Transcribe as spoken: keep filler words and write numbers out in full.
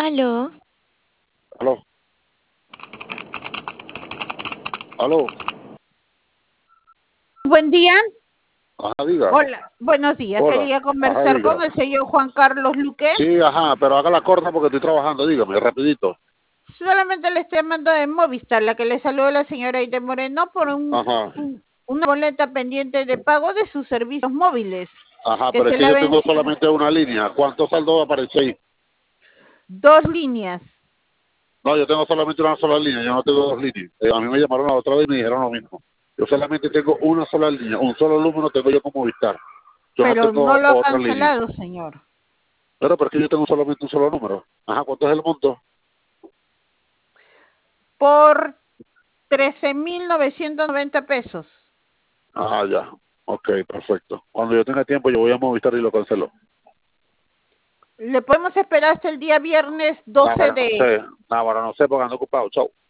Aló. Aló. Aló. Buen día. Ajá, diga. Hola, buenos días. Hola. Quería Ajá, conversar diga. con el señor Juan Carlos Luque. Sí, ajá, pero haga la corta porque estoy trabajando, dígame, rapidito. Solamente le estoy llamando de Movistar, la que le saludó la señora Aide Moreno por un, Ajá. un- una boleta pendiente de pago de sus servicios móviles. Ajá, Que pero es se que le ha yo tengo vencido. solamente una línea. ¿Cuánto saldo aparece ahí? Dos líneas. No, yo tengo solamente una sola línea, yo no tengo dos líneas. Eh, a mí me llamaron la otra vez y me dijeron lo mismo. Yo solamente tengo una sola línea, un solo número tengo yo como Movistar. Yo no Pero no tengo lo ha otra línea. cancelado, señor. Pero porque yo tengo solamente un solo número. Ajá, ¿cuánto es el monto? Por trece mil novecientos noventa pesos. Ah, ya. Ok, perfecto. Cuando yo tenga tiempo yo voy a Movistar y lo cancelo. Le podemos esperar hasta el día viernes No, doce ahora no de... sé. No, ahora no sé porque ando ocupado. Chao.